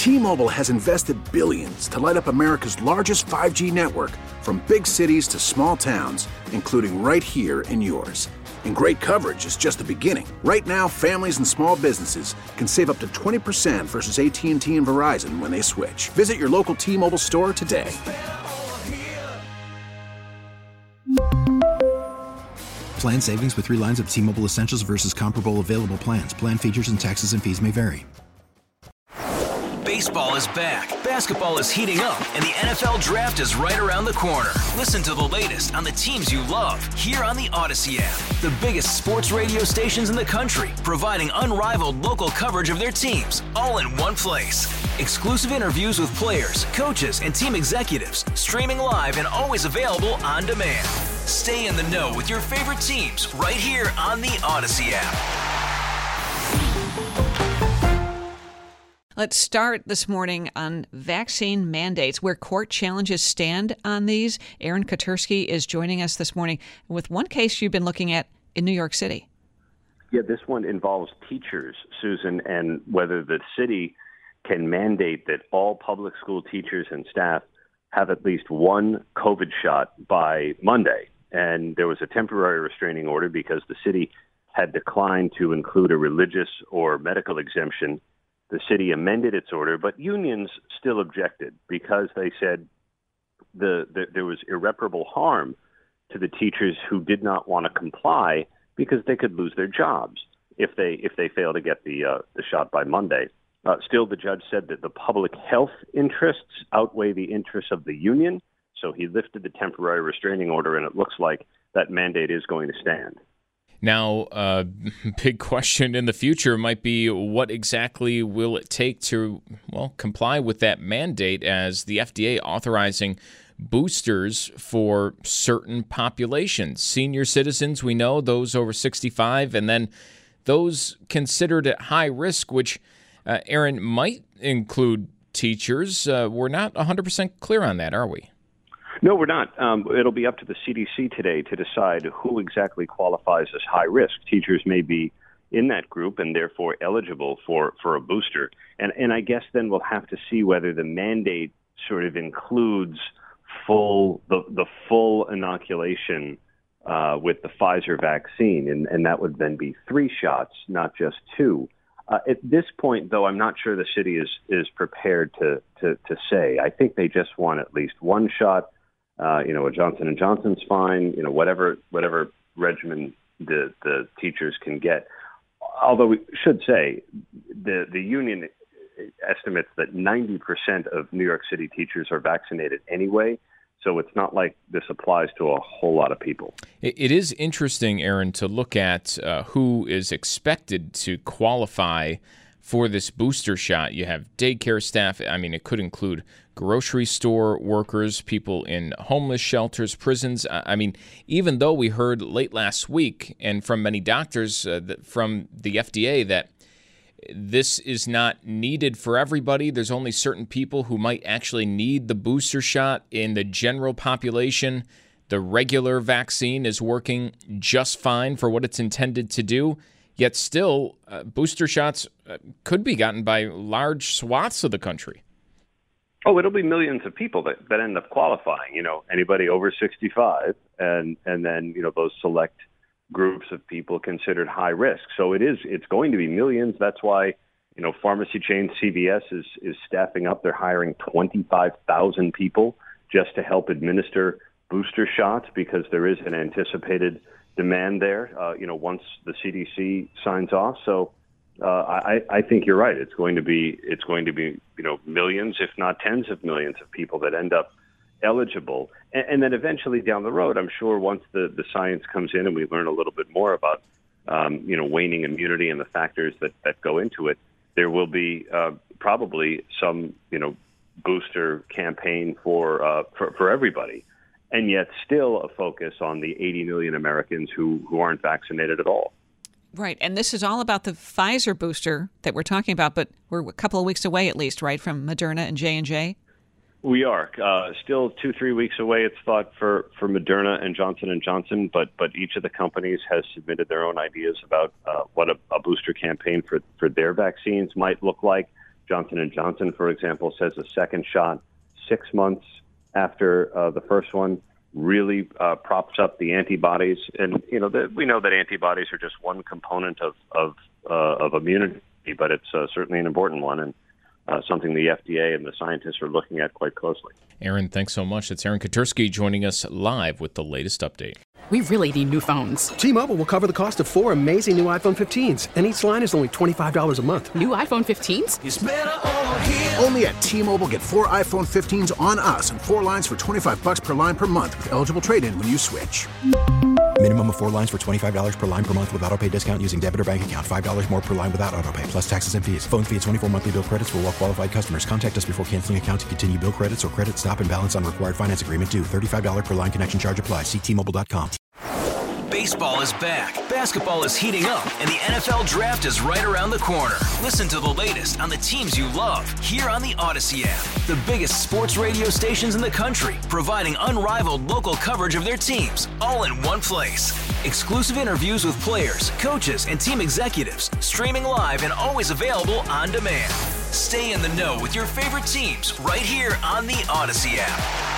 T-Mobile has invested billions to light up America's largest 5G network, from big cities to small towns, including right here in yours. And great coverage is just the beginning. Right now, families and small businesses can save up to 20% versus AT&T and Verizon when they switch. Visit your local T-Mobile store today. Plan savings with 3 lines of T-Mobile Essentials versus comparable available plans. Plan features and taxes and fees may vary. Baseball is back, basketball is heating up, and the NFL Draft is right around the corner. Listen to the latest on the teams you love here on the Odyssey app. The biggest sports radio stations in the country, providing unrivaled local coverage of their teams, all in one place. Exclusive interviews with players, coaches, and team executives, streaming live and always available on demand. Stay in the know with your favorite teams right here on the Odyssey app. Let's start this morning on vaccine mandates, where court challenges stand on these. Aaron Katersky is joining us this morning with one case you've been looking at in New York City. Yeah, this one involves teachers, Susan, and whether the city can mandate that all public school teachers and staff have at least one COVID shot by Monday. And there was a temporary restraining order because the city had declined to include a religious or medical exemption. The city amended its order, but unions still objected because they said there was irreparable harm to the teachers who did not want to comply because they could lose their jobs if they fail to get the shot by Monday. Still, the judge said that the public health interests outweigh the interests of the union, so he lifted the temporary restraining order, and it looks like that mandate is going to stand. Now, big question in the future might be what exactly will it take to, comply with that mandate, as the FDA authorizing boosters for certain populations. Senior citizens, we know, those over 65, and then those considered at high risk, which, Aaron, might include teachers. We're not 100% clear on that, are we? No, we're not. It'll be up to the CDC today to decide who exactly qualifies as high risk. Teachers may be in that group and therefore eligible for a booster. And I guess then we'll have to see whether the mandate sort of includes the full inoculation with the Pfizer vaccine. And that would then be 3 shots, not just 2. At this point, though, I'm not sure the city is prepared to say. I think they just want at least 1 shot. A Johnson & Johnson's fine, whatever regimen the teachers can get. Although we should say the union estimates that 90% of New York City teachers are vaccinated anyway, so it's not like this applies to a whole lot of people. It is interesting, Aaron, to look at who is expected to qualify for this booster shot. You have daycare staff. I mean, it could include grocery store workers, people in homeless shelters, prisons. I mean, even though we heard late last week and from many doctors from the FDA that this is not needed for everybody, there's only certain people who might actually need the booster shot. In the general population, the regular vaccine is working just fine for what it's intended to do. Yet still, booster shots could be gotten by large swaths of the country. Oh, it'll be millions of people that end up qualifying. Anybody over 65, and then those select groups of people considered high risk. So it's going to be millions. That's why pharmacy chain CVS is staffing up. They're hiring 25,000 people just to help administer booster shots because there is an anticipated demand there, once the CDC signs off. So I think you're right. It's going to be millions, if not tens of millions of people that end up eligible. And then eventually down the road, I'm sure once the science comes in and we learn a little bit more about, waning immunity and the factors that go into it, there will be probably some, booster campaign for everybody. And yet still a focus on the 80 million Americans who aren't vaccinated at all. Right. And this is all about the Pfizer booster that we're talking about, but we're a couple of weeks away at least, right, from Moderna and J&J? We are. Still 2-3 weeks away, it's thought, for Moderna and Johnson & Johnson, but each of the companies has submitted their own ideas about what a booster campaign for their vaccines might look like. Johnson & Johnson, for example, says a second shot 6 months after the first one really props up the antibodies. And, we know that antibodies are just one component of immunity, but it's certainly an important one and something the FDA and the scientists are looking at quite closely. Aaron, thanks so much. It's Aaron Katersky joining us live with the latest update. We really need new phones. T-Mobile will cover the cost of 4 amazing new iPhone 15s, and each line is only $25 a month. New iPhone 15s? It's better over here. Only at T-Mobile, get 4 iPhone 15s on us and 4 lines for $25 per line per month with eligible trade-in when you switch. Minimum of 4 lines for $25 per line per month with autopay discount using debit or bank account. $5 more per line without autopay, plus taxes and fees. Phone fee at 24 monthly bill credits for well-qualified customers. Contact us before canceling account to continue bill credits or credit stop and balance on required finance agreement due. $35 per line connection charge applies. See T-Mobile.com. Baseball is back, basketball is heating up, and the NFL Draft is right around the corner. Listen to the latest on the teams you love here on the Odyssey app. The biggest sports radio stations in the country, providing unrivaled local coverage of their teams, all in one place. Exclusive interviews with players, coaches, and team executives, streaming live and always available on demand. Stay in the know with your favorite teams right here on the Odyssey app.